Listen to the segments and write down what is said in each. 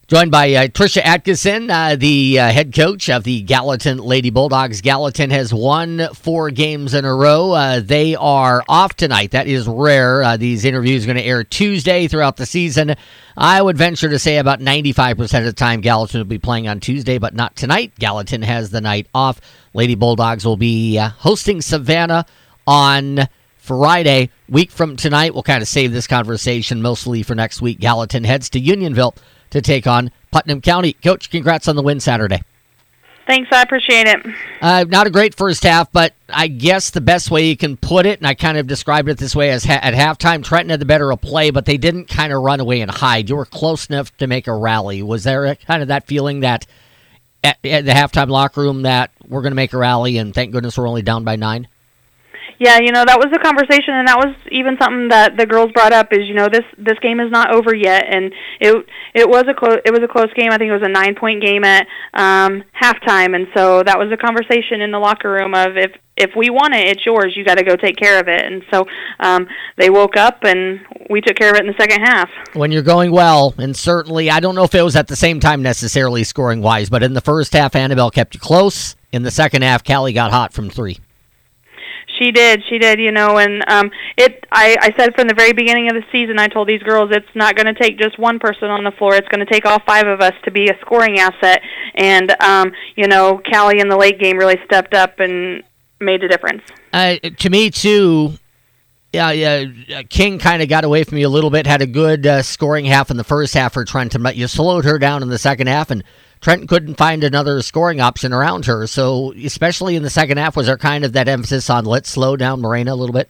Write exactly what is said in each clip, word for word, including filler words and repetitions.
Joined by uh, Tricia Atkinson, uh, the uh, head coach of the Gallatin Lady Bulldogs. Gallatin has won four games in a row. Uh, they are off tonight. That is rare. Uh, these interviews are going to air Tuesday throughout the season. I would venture to say about ninety-five percent of the time Gallatin will be playing on Tuesday, but not tonight. Gallatin has the night off. Lady Bulldogs will be uh, hosting Savannah on Friday. Week from tonight, we'll kind of save this conversation mostly for next week. Gallatin heads to Unionville to take on Putnam County. Coach, congrats on the win Saturday. Thanks, I appreciate it. Uh, not a great first half, but I guess the best way you can put it, and I kind of described it this way, as ha- at halftime, Trenton had the better of play, but they didn't kind of run away and hide. You were close enough to make a rally. Was there a, kind of that feeling that at, at the halftime locker room that we're going to make a rally, and thank goodness we're only down by nine? Yeah, you know, that was the conversation, and that was even something that the girls brought up. Is you know this this game is not over yet, and it it was a close it was a close game. I think it was a nine point game at um, halftime, and so that was a conversation in the locker room of if if we want it, it's yours. You got to go take care of it. And so um, they woke up, and we took care of it in the second half. When you're going well, and certainly I don't know if it was at the same time necessarily scoring wise, but in the first half, Annabelle kept you close. In the second half, Callie got hot from three. She did, she did, you know, and um, it. I, I said from the very beginning of the season, I told these girls it's not going to take just one person on the floor. It's going to take all five of us to be a scoring asset. And, um, you know, Callie in the late game really stepped up and made a difference. Uh, to me, too, yeah, yeah, King kind of got away from you a little bit, had a good uh, scoring half in the first half for Trenton, but you slowed her down in the second half, and Trenton couldn't find another scoring option around her. So especially in the second half, was there kind of that emphasis on let's slow down Morena a little bit?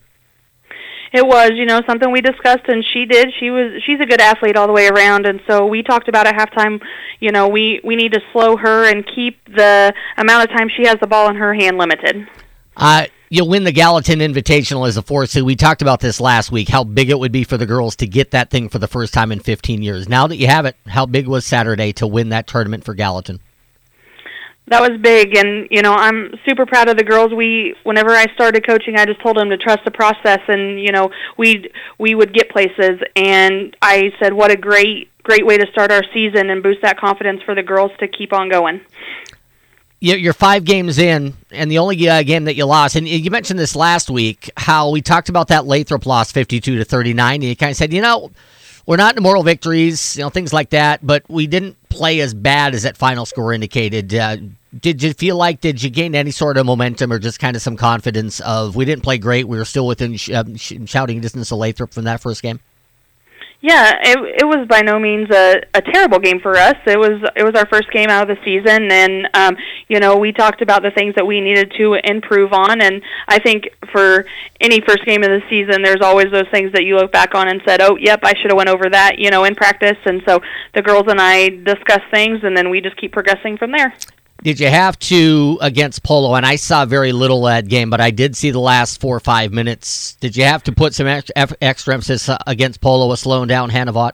It was, you know, something we discussed, and she did. She was, she's a good athlete all the way around, and so we talked about at halftime, you know, we, we need to slow her and keep the amount of time she has the ball in her hand limited. Uh, you'll win the Gallatin Invitational as a four seed. We talked about this last week, how big it would be for the girls to get that thing for the first time in fifteen years. Now that you have it, how big was Saturday to win that tournament for Gallatin? That was big, and, you know, I'm super proud of the girls. We, whenever I started coaching, I just told them to trust the process, and, you know, we we would get places, and I said what a great, great way to start our season and boost that confidence for the girls to keep on going. You're five games in, and the only uh, game that you lost, and you mentioned this last week, how we talked about that Lathrop loss fifty-two to thirty-nine, and you kind of said, you know, we're not in moral victories, you know, things like that, but we didn't play as bad as that final score indicated. Uh, did you feel like, did you gain any sort of momentum or just kind of some confidence of, we didn't play great, we were still within sh- um, sh- shouting distance of Lathrop from that first game? Yeah, it it was by no means a, a terrible game for us. It was it was our first game out of the season, and um, you know, we talked about the things that we needed to improve on. And I think for any first game of the season, there's always those things that you look back on and said, "Oh, yep, I should have went over that," you know, in practice. And so the girls and I discussed things, and then we just keep progressing from there. Did you have to, against Polo, and I saw very little of that game, but I did see the last four or five minutes, did you have to put some extra, extra emphasis against Polo with slowing down Hannah Vaught?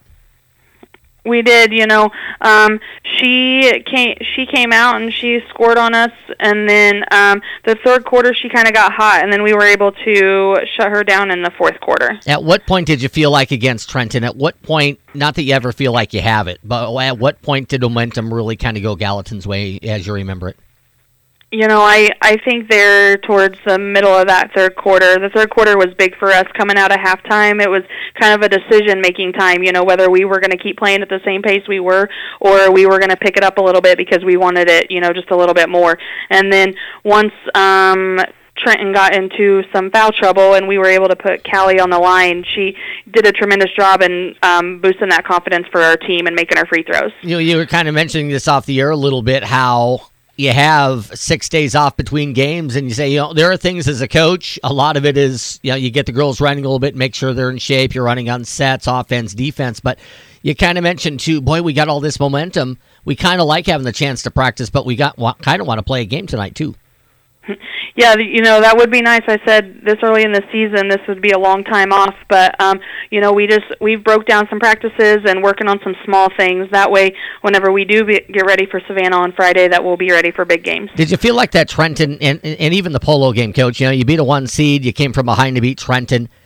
We did, you know. Um, she came. She came out and she scored on us, and then um, the third quarter she kind of got hot, and then we were able to shut her down in the fourth quarter. At what point did you feel like against Trenton? At what point? Not that you ever feel like you have it, but at what point did momentum really kind of go Gallatin's way, as you remember it? You know, I, I think they're towards the middle of that third quarter. The third quarter was big for us coming out of halftime. It was kind of a decision-making time, you know, whether we were going to keep playing at the same pace we were or we were going to pick it up a little bit because we wanted it, you know, just a little bit more. And then once um, Trenton got into some foul trouble and we were able to put Callie on the line, she did a tremendous job in um, boosting that confidence for our team and making our free throws. You know, you were kind of mentioning this off the air a little bit, how you have six days off between games, and you say, you know, there are things as a coach, a lot of it is, you know, you get the girls running a little bit, make sure they're in shape, you're running on sets, offense, defense, but you kind of mentioned, too, boy, we got all this momentum. We kind of like having the chance to practice, but we got kind of want to play a game tonight, too. Yeah, you know, that would be nice. I said this early in the season, this would be a long time off, but, um, you know, we just, we've broke down some practices and working on some small things. That way, whenever we do be, get ready for Savannah on Friday, that we'll be ready for big games. Did you feel like that Trenton, and, and even the Polo game, Coach, you know, you beat a one seed, you came from behind to beat Trenton.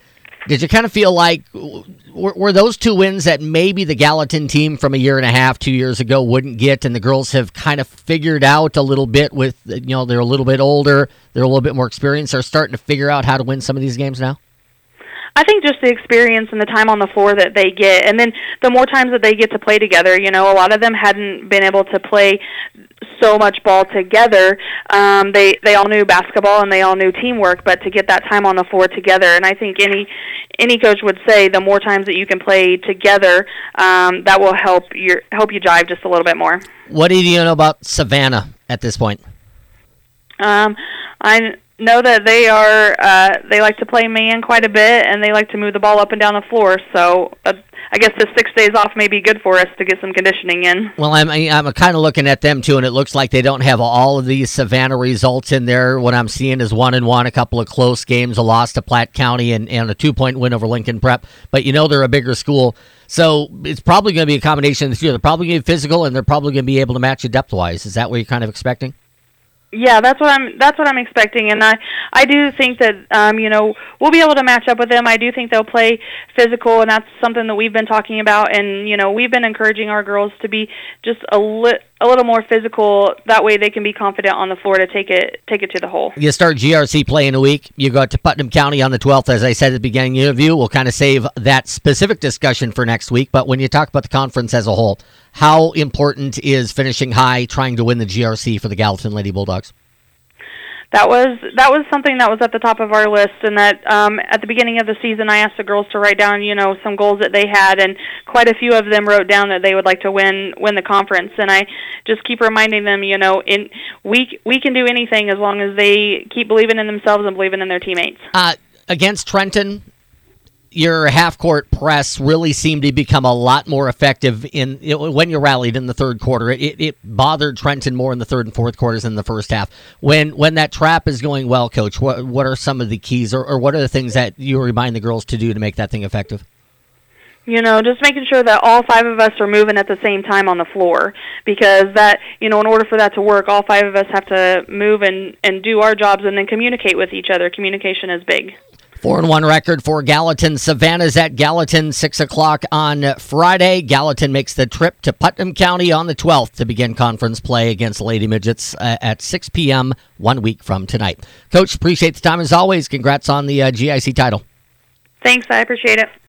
Did you kind of feel like, were, were those two wins that maybe the Gallatin team from a year and a half, two years ago wouldn't get, and the girls have kind of figured out a little bit with, you know, they're a little bit older, they're a little bit more experienced, they're starting to figure out how to win some of these games now? I think just the experience and the time on the floor that they get, and then the more times that they get to play together. You know, a lot of them hadn't been able to play so much ball together. Um, they they all knew basketball and they all knew teamwork, but to get that time on the floor together, and I think any any coach would say the more times that you can play together, um, that will help your help you jive just a little bit more. What do you know about Savannah at this point? Um, I know that they are uh, they like to play man quite a bit, and they like to move the ball up and down the floor. So uh, I guess the six days off may be good for us to get some conditioning in. Well, I'm I'm kind of looking at them too, and it looks like they don't have all of these Savannah results in there. What I'm seeing is one and one, a couple of close games, a loss to Platte County, and, and a two point win over Lincoln Prep. But you know they're a bigger school, so it's probably going to be a combination of the two. They're probably going to be physical, and they're probably going to be able to match you depth wise. Is that what you're kind of expecting? Yeah, that's what I'm. That's what I'm expecting, and I, I do think that um, you know, we'll be able to match up with them. I do think they'll play physical, and that's something that we've been talking about. And you know, we've been encouraging our girls to be just a li- a little more physical. That way, they can be confident on the floor to take it take it to the hole. You start G R C play in a week. You go to Putnam County on the twelfth. As I said at the beginning of the interview, we'll kind of save that specific discussion for next week. But when you talk about the conference as a whole, how important is finishing high, trying to win the G R C for the Gallatin Lady Bulldogs? That was that was something that was at the top of our list, and that um, at the beginning of the season, I asked the girls to write down, you know, some goals that they had, and quite a few of them wrote down that they would like to win win the conference. And I just keep reminding them, you know, in we we can do anything as long as they keep believing in themselves and believing in their teammates. Uh, against Trenton, your half-court press really seemed to become a lot more effective in you know, when you rallied in the third quarter. It, it bothered Trenton more in the third and fourth quarters than the first half. When when that trap is going well, Coach, what what are some of the keys, or, or what are the things that you remind the girls to do to make that thing effective? You know, just making sure that all five of us are moving at the same time on the floor, because that, you know, in order for that to work, all five of us have to move and, and do our jobs and then communicate with each other. Communication is big. Four and one record for Gallatin. Savannah's at Gallatin, six o'clock on Friday. Gallatin makes the trip to Putnam County on the twelfth to begin conference play against Lady Midgets uh, at six p.m. one week from tonight. Coach, appreciate the time as always. Congrats on the uh, G I C title. Thanks, I appreciate it.